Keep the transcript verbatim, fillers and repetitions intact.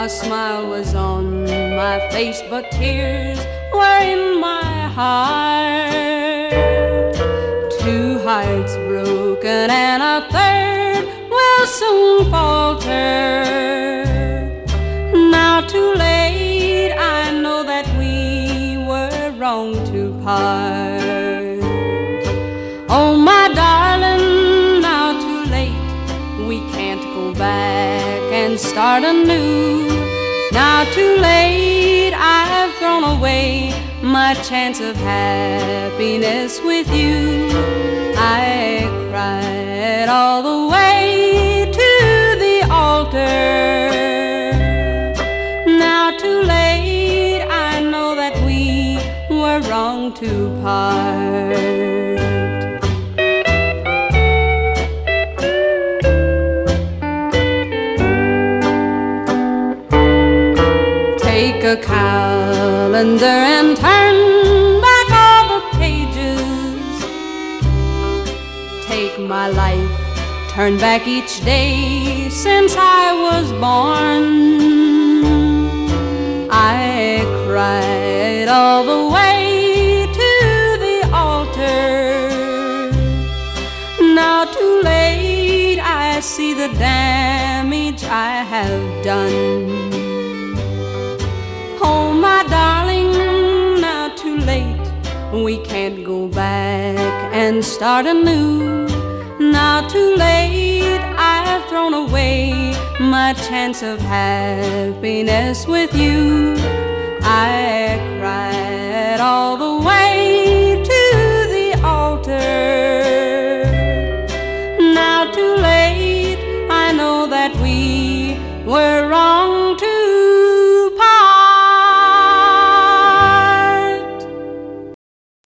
A smile was on my face, but tears were in my heart. Two hearts broken and a third will soon falter. Now too late, I know that we were wrong to part. Oh, my darling, now too late, we can't go back and start anew. Now too late, I've thrown away my chance of happiness with you. I cried all the way to the altar. Now too late, I know that we were wrong to part. Take a calendar and turn back all the pages. Take my life, turn back each day since I was born. I cried all the way to the altar. Now too late, I see the damage I have done. Oh, my darling, now too late, we can't go back and start anew. Now too late, I've thrown away my chance of happiness with you. I cried all the way to the altar. Now too late, I know that we were wrong